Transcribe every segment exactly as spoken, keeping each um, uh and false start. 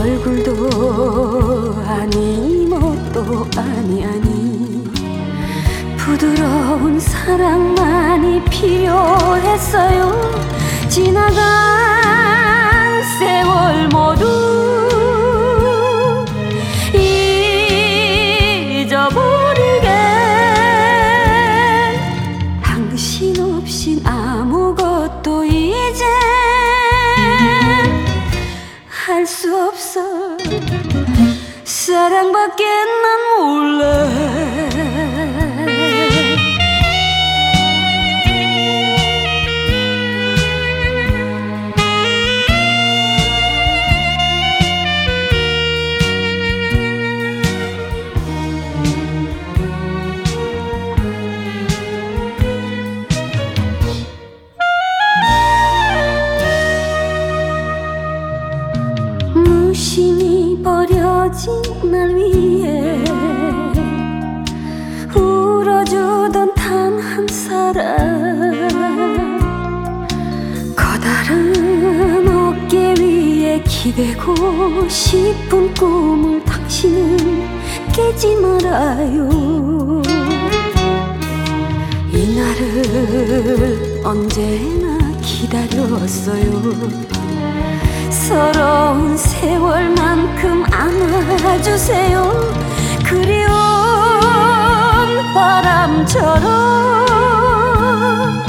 얼굴도 아니 뭣도 아니 아니 부드러운 사랑만이 필요했어요. 지나간 세월 모두 잊어버리게. 당신 없인 아무것도 이젠 할 수 없어. 사랑밖에 난 몰라. 무심히 버려진 날 위해 울어주던 단 한 사람, 커다란 어깨 위에 기대고 싶은 꿈을 당신은 깨지 말아요. 이날을 언제나 기다렸어요. 서러운 세월만큼 안아주세요. 그리운 바람처럼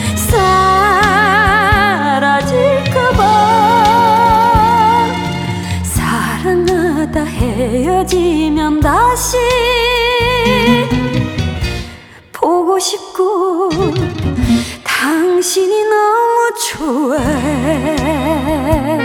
사라질까봐. 사랑하다 헤어지면 다시 보고 싶고 당신이 너무 좋아.